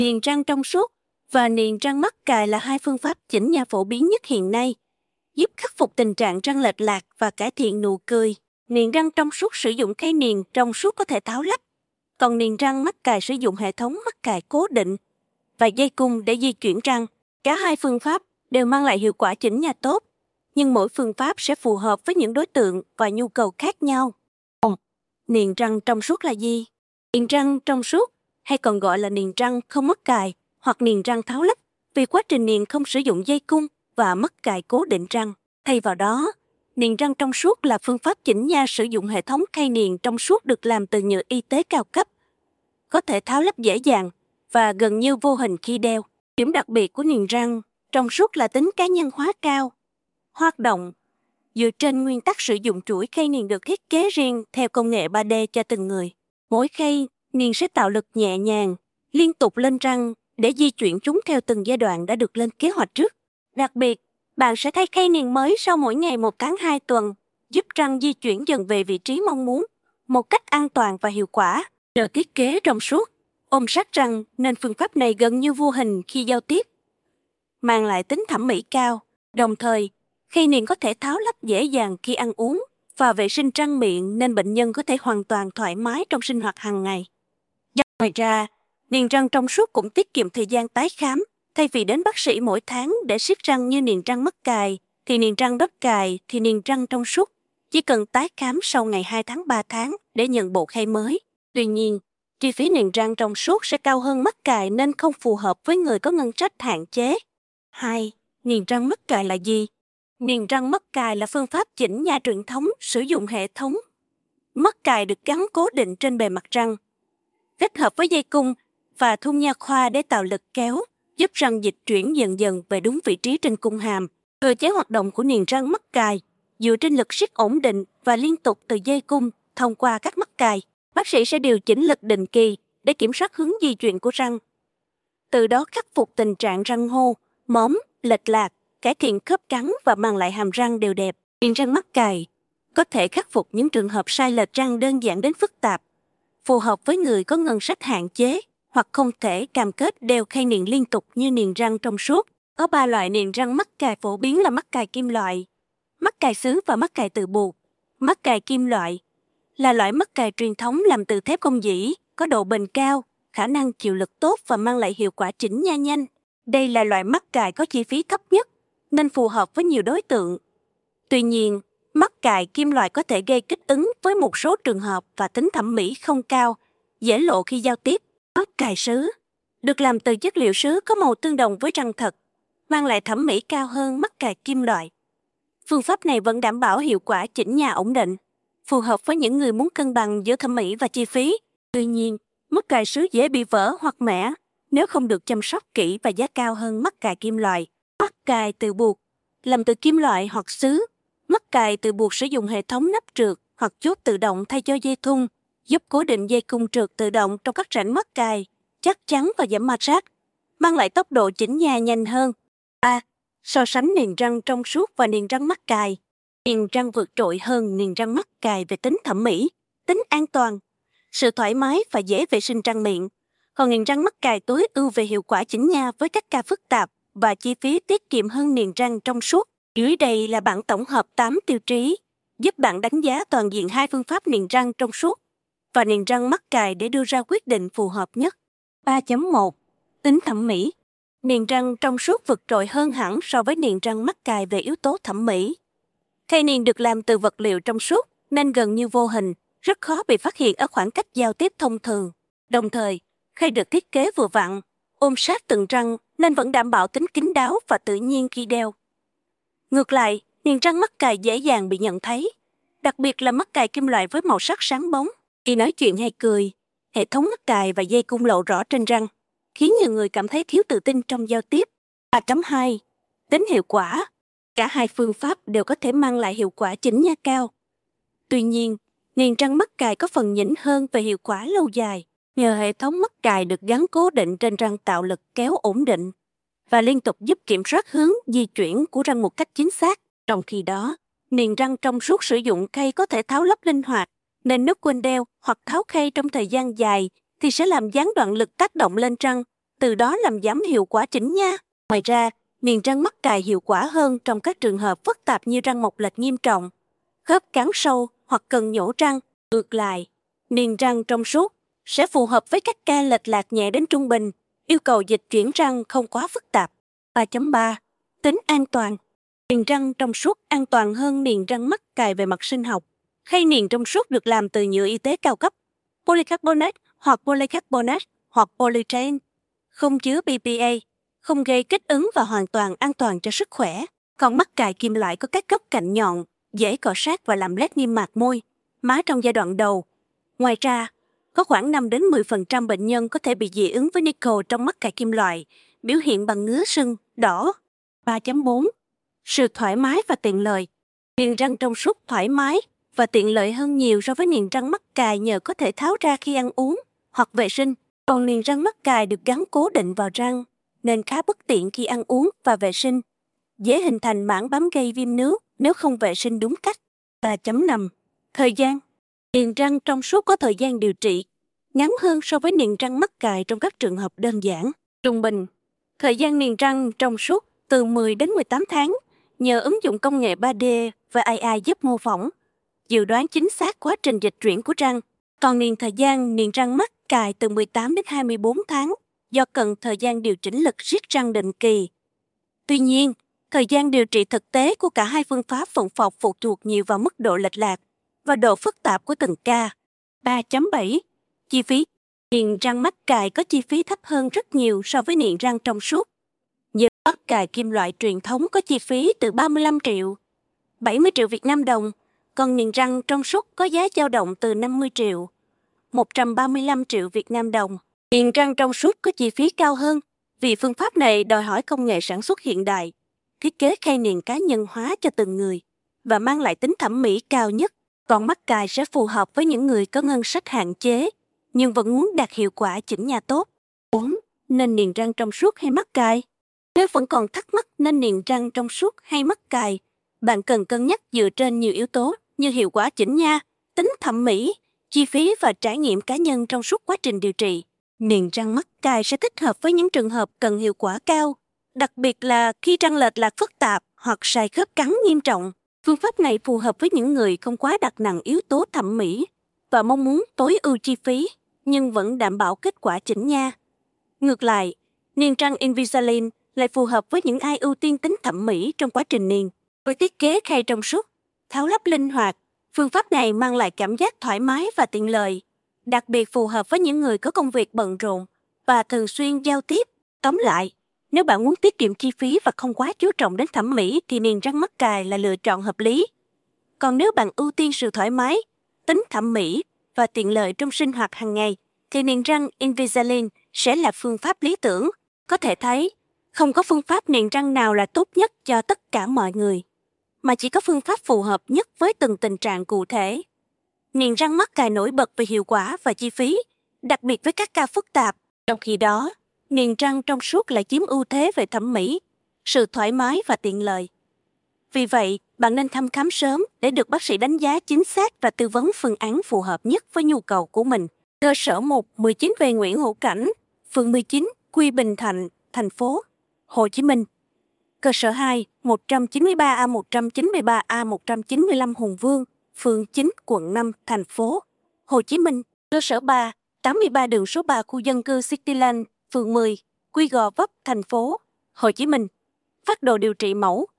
Niềng răng trong suốt và niềng răng mắc cài là hai phương pháp chỉnh nha phổ biến nhất hiện nay, giúp khắc phục tình trạng răng lệch lạc và cải thiện nụ cười. Niềng răng trong suốt sử dụng khay niềng trong suốt có thể tháo lắp, còn niềng răng mắc cài sử dụng hệ thống mắc cài cố định và dây cung để di chuyển răng. Cả hai phương pháp đều mang lại hiệu quả chỉnh nha tốt, nhưng mỗi phương pháp sẽ phù hợp với những đối tượng và nhu cầu khác nhau. Niềng răng trong suốt là gì? Niềng răng trong suốt, hay còn gọi là niềng răng không mắc cài hoặc niềng răng tháo lắp, vì quá trình niềng không sử dụng dây cung và mắc cài cố định răng. Thay vào đó, niềng răng trong suốt là phương pháp chỉnh nha sử dụng hệ thống khay niềng trong suốt được làm từ nhựa y tế cao cấp, có thể tháo lắp dễ dàng và gần như vô hình khi đeo. Điểm đặc biệt của niềng răng trong suốt là tính cá nhân hóa cao. Hoạt động dựa trên nguyên tắc sử dụng chuỗi khay niềng được thiết kế riêng theo công nghệ 3D cho từng người. Mỗi khay niềng sẽ tạo lực nhẹ nhàng, liên tục lên răng để di chuyển chúng theo từng giai đoạn đã được lên kế hoạch trước. Đặc biệt, bạn sẽ thay khay niềng mới sau mỗi ngày 1 tháng 2 tuần, giúp răng di chuyển dần về vị trí mong muốn, một cách an toàn và hiệu quả. Nhờ thiết kế trong suốt, ôm sát răng nên phương pháp này gần như vô hình khi giao tiếp, mang lại tính thẩm mỹ cao. Đồng thời, khay niềng có thể tháo lắp dễ dàng khi ăn uống và vệ sinh răng miệng nên bệnh nhân có thể hoàn toàn thoải mái trong sinh hoạt hàng ngày. Ngoài ra, niềng răng trong suốt cũng tiết kiệm thời gian tái khám. Thay vì đến bác sĩ mỗi tháng để siết răng như niềng răng mắc cài, thì niềng răng đốt cài, thì niềng răng trong suốt chỉ cần tái khám sau ngày 2 tháng 3 tháng để nhận bộ khay mới. Tuy nhiên, chi phí niềng răng trong suốt sẽ cao hơn mắc cài nên không phù hợp với người có ngân sách hạn chế. 2. Niềng răng mắc cài là gì? Niềng răng mắc cài là phương pháp chỉnh nha truyền thống sử dụng hệ thống mắc cài được gắn cố định trên bề mặt răng, kết hợp với dây cung và thun nha khoa để tạo lực kéo, giúp răng dịch chuyển dần dần về đúng vị trí trên cung hàm. Cơ chế hoạt động của niềng răng mắc cài dựa trên lực siết ổn định và liên tục từ dây cung thông qua các mắc cài. Bác sĩ sẽ điều chỉnh lực định kỳ để kiểm soát hướng di chuyển của răng, từ đó khắc phục tình trạng răng hô, móm, lệch lạc, cải thiện khớp cắn và mang lại hàm răng đều đẹp. Niềng răng mắc cài có thể khắc phục những trường hợp sai lệch răng đơn giản đến phức tạp, phù hợp với người có ngân sách hạn chế hoặc không thể cam kết đeo khay niềng liên tục như niềng răng trong suốt. Có 3 loại niềng răng mắc cài phổ biến là mắc cài kim loại, mắc cài sứ và mắc cài từ buộc. Mắc cài kim loại là loại mắc cài truyền thống làm từ thép không dỉ, có độ bền cao, khả năng chịu lực tốt và mang lại hiệu quả chỉnh nha nhanh. Đây là loại mắc cài có chi phí thấp nhất, nên phù hợp với nhiều đối tượng. Tuy nhiên, mắc cài kim loại có thể gây kích ứng với một số trường hợp và tính thẩm mỹ không cao, dễ lộ khi giao tiếp. Mắc cài sứ được làm từ chất liệu sứ có màu tương đồng với răng thật, mang lại thẩm mỹ cao hơn mắc cài kim loại. Phương pháp này vẫn đảm bảo hiệu quả chỉnh nha ổn định, phù hợp với những người muốn cân bằng giữa thẩm mỹ và chi phí. Tuy nhiên, mắc cài sứ dễ bị vỡ hoặc mẻ nếu không được chăm sóc kỹ và giá cao hơn mắc cài kim loại. Mắc cài từ buộc làm từ kim loại hoặc sứ. Mắc cài từ buộc sử dụng hệ thống nắp trượt hoặc chốt tự động thay cho dây thun, giúp cố định dây cung trượt tự động trong các rãnh mắc cài, chắc chắn và giảm ma sát, mang lại tốc độ chỉnh nha nhanh hơn. 3. So sánh niềng răng trong suốt và niềng răng mắc cài. Niềng răng vượt trội hơn niềng răng mắc cài về tính thẩm mỹ, tính an toàn, sự thoải mái và dễ vệ sinh răng miệng. Còn niềng răng mắc cài tối ưu về hiệu quả chỉnh nha với các ca phức tạp và chi phí tiết kiệm hơn niềng răng trong suốt. Dưới đây là bảng tổng hợp 8 tiêu chí, giúp bạn đánh giá toàn diện hai phương pháp niềng răng trong suốt và niềng răng mắc cài để đưa ra quyết định phù hợp nhất. 3.1. Tính thẩm mỹ. Niềng răng trong suốt vượt trội hơn hẳn so với niềng răng mắc cài về yếu tố thẩm mỹ. Khay niềng được làm từ vật liệu trong suốt nên gần như vô hình, rất khó bị phát hiện ở khoảng cách giao tiếp thông thường. Đồng thời, khay được thiết kế vừa vặn, ôm sát từng răng nên vẫn đảm bảo tính kín đáo và tự nhiên khi đeo. Ngược lại, niềng răng mắc cài dễ dàng bị nhận thấy, đặc biệt là mắc cài kim loại với màu sắc sáng bóng. Khi nói chuyện hay cười, hệ thống mắc cài và dây cung lộ rõ trên răng, khiến nhiều người cảm thấy thiếu tự tin trong giao tiếp. 3.2. Tính hiệu quả. Cả hai phương pháp đều có thể mang lại hiệu quả chỉnh nha cao. Tuy nhiên, niềng răng mắc cài có phần nhỉnh hơn về hiệu quả lâu dài, nhờ hệ thống mắc cài được gắn cố định trên răng tạo lực kéo ổn định và liên tục giúp kiểm soát hướng di chuyển của răng một cách chính xác. Trong khi đó, niềng răng trong suốt sử dụng khay có thể tháo lắp linh hoạt, nên nếu quên đeo hoặc tháo khay trong thời gian dài thì sẽ làm gián đoạn lực tác động lên răng, từ đó làm giảm hiệu quả chỉnh nha. Ngoài ra, niềng răng mắc cài hiệu quả hơn trong các trường hợp phức tạp như răng mọc lệch nghiêm trọng, khớp cắn sâu hoặc cần nhổ răng. Ngược lại, niềng răng trong suốt sẽ phù hợp với các ca lệch lạc nhẹ đến trung bình, yêu cầu dịch chuyển răng không quá phức tạp. 3.3. Tính an toàn. Niềng răng trong suốt an toàn hơn niềng răng mắc cài về mặt sinh học. Khay niềng trong suốt được làm từ nhựa y tế cao cấp, polycarbonate hoặc polycarbonate hoặc polyurethane, không chứa BPA, không gây kích ứng và hoàn toàn an toàn cho sức khỏe. Còn mắc cài kim loại có các góc cạnh nhọn, dễ cọ sát và làm loét niêm mạc môi, má trong giai đoạn đầu. Ngoài ra, có khoảng 5-10% bệnh nhân có thể bị dị ứng với nickel trong mắc cài kim loại, biểu hiện bằng ngứa sưng, đỏ. 3.4. Sự thoải mái và tiện lợi. Niềng răng trong suốt thoải mái và tiện lợi hơn nhiều so với niềng răng mắc cài nhờ có thể tháo ra khi ăn uống hoặc vệ sinh. Còn niềng răng mắc cài được gắn cố định vào răng, nên khá bất tiện khi ăn uống và vệ sinh. Dễ hình thành mảng bám gây viêm nước nếu không vệ sinh đúng cách. 3.5. Thời gian. Niềng răng trong suốt có thời gian điều trị ngắn hơn so với niềng răng mắc cài trong các trường hợp đơn giản. Trung bình, thời gian niềng răng trong suốt từ 10 đến 18 tháng nhờ ứng dụng công nghệ 3D và AI giúp mô phỏng, dự đoán chính xác quá trình dịch chuyển của răng. Còn thời gian niềng răng mắc cài từ 18 đến 24 tháng do cần thời gian điều chỉnh lực siết răng định kỳ. Tuy nhiên, thời gian điều trị thực tế của cả hai phương pháp phẫu thuật phụ thuộc nhiều vào mức độ lệch lạc và độ phức tạp của từng ca. 3.7. Chi phí. Niềng răng mắc cài có chi phí thấp hơn rất nhiều so với niềng răng trong suốt. Như mắc cài kim loại truyền thống có chi phí từ 35 triệu, 70 triệu Việt Nam đồng, còn niềng răng trong suốt có giá dao động từ 50 triệu, 135 triệu Việt Nam đồng. Niềng răng trong suốt có chi phí cao hơn vì phương pháp này đòi hỏi công nghệ sản xuất hiện đại, thiết kế khay niềng cá nhân hóa cho từng người và mang lại tính thẩm mỹ cao nhất. Còn mắc cài sẽ phù hợp với những người có ngân sách hạn chế nhưng vẫn muốn đạt hiệu quả chỉnh nha tốt. 4. Nên niềng răng trong suốt hay mắc cài? Nếu vẫn còn thắc mắc nên niềng răng trong suốt hay mắc cài, bạn cần cân nhắc dựa trên nhiều yếu tố như hiệu quả chỉnh nha, tính thẩm mỹ, chi phí và trải nghiệm cá nhân trong suốt quá trình điều trị. Niềng răng mắc cài sẽ thích hợp với những trường hợp cần hiệu quả cao, đặc biệt là khi răng lệch lạc phức tạp hoặc sai khớp cắn nghiêm trọng. Phương pháp này phù hợp với những người không quá đặt nặng yếu tố thẩm mỹ và mong muốn tối ưu chi phí nhưng vẫn đảm bảo kết quả chỉnh nha. Ngược lại, niềng răng Invisalign lại phù hợp với những ai ưu tiên tính thẩm mỹ trong quá trình niềng. Với thiết kế khay trong suốt, tháo lắp linh hoạt, phương pháp này mang lại cảm giác thoải mái và tiện lợi, đặc biệt phù hợp với những người có công việc bận rộn và thường xuyên giao tiếp. Tóm lại, nếu bạn muốn tiết kiệm chi phí và không quá chú trọng đến thẩm mỹ thì niềng răng mắc cài là lựa chọn hợp lý. Còn nếu bạn ưu tiên sự thoải mái, tính thẩm mỹ và tiện lợi trong sinh hoạt hàng ngày, thì niềng răng Invisalign sẽ là phương pháp lý tưởng. Có thể thấy, không có phương pháp niềng răng nào là tốt nhất cho tất cả mọi người, mà chỉ có phương pháp phù hợp nhất với từng tình trạng cụ thể. Niềng răng mắc cài nổi bật về hiệu quả và chi phí, đặc biệt với các ca phức tạp. Trong khi đó, niềng răng trong suốt lại chiếm ưu thế về thẩm mỹ, sự thoải mái và tiện lợi. Vì vậy, bạn nên thăm khám sớm để được bác sĩ đánh giá chính xác và tư vấn phương án phù hợp nhất với nhu cầu của mình. Cơ sở 1, 19 về Nguyễn Hữu Cảnh, phường 19, Quy Bình Thạnh, thành phố Hồ Chí Minh. Cơ sở 2, 193A 193A 195 Hùng Vương, phường 9, quận 5, thành phố Hồ Chí Minh. Cơ sở 3, 83 đường số 3 khu dân cư Cityland, phường 10, Quy Gò Vấp, thành phố Hồ Chí Minh. Phác đồ điều trị mẫu